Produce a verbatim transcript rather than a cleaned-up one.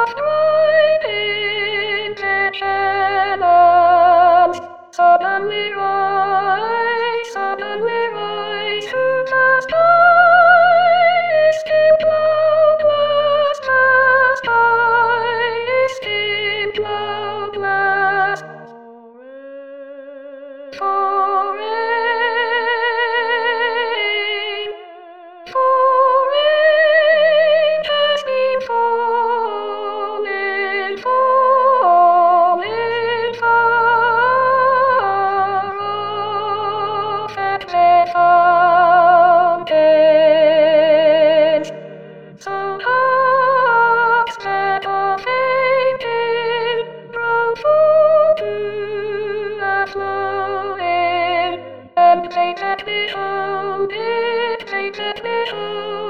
riding the channels. Suddenly rise, suddenly rise to the sky. Still cloudless, the sky is still cloudless. For rain, for rain has been falling, falling far off at the fountains. So hearts that are fainting grow full to the flowing, and they that behold it, they that behold